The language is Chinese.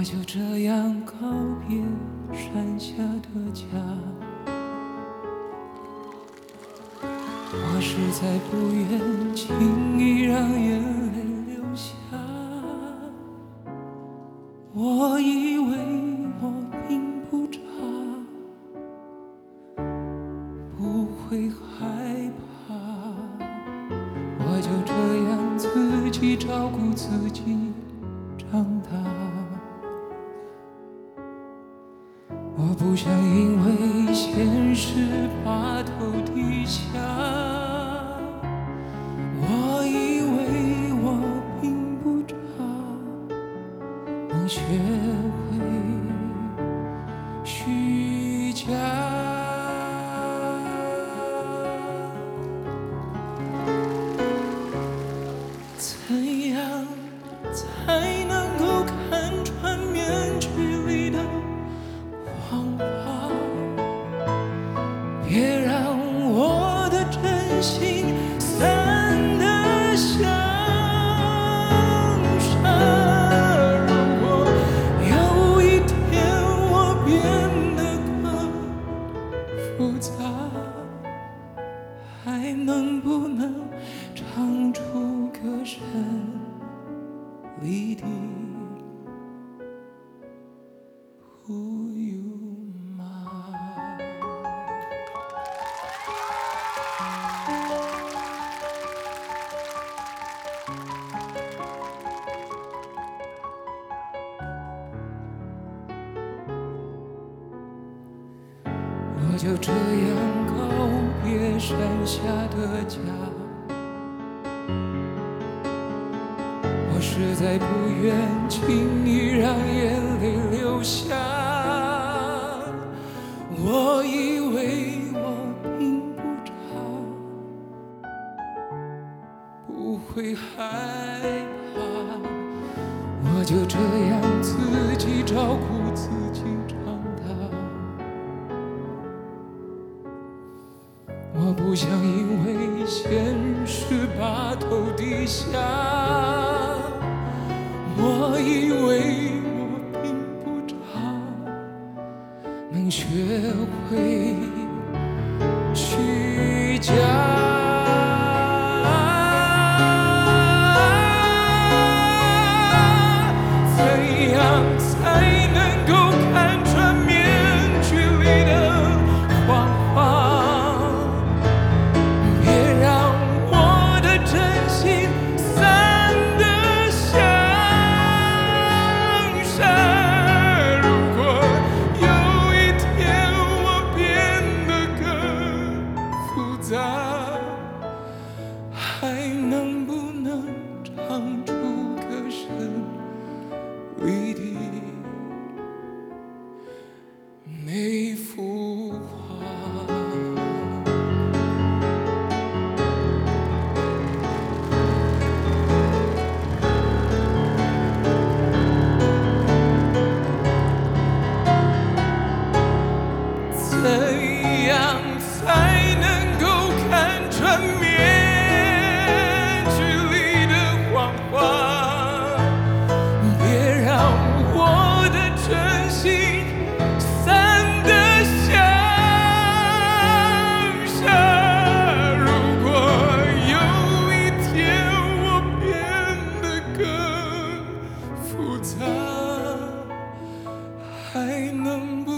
我就这样告别山下的家。我实在不愿轻易让眼泪流下。我以为我并不差，不会害怕，我就这样自己照顾自己长大。我不想因为现实把头低下，我以为我并不差，能学会虚假。怎样才能够看穿面具里的谎话？别让我的真心散得像沙。如果有一天我变得更复杂，还能不能唱出歌声里的 Who you are。 我就这样告别山下的家。我实在不愿轻易让眼泪流下。我以为我并不差，不会害怕，我就这样自己照顾自己长大。我不想因为现实把头低下，我以为我并不差，能学会虚假。怎样才能够看穿面具里的谎话？别让我的真心散得像沙。如果有一天我变得更复杂，还能不能唱出歌声里的每幅画？怎样才能够看穿面具里的谎话？别让我的真心散得像沙。如果有一天我变得更复杂，还能不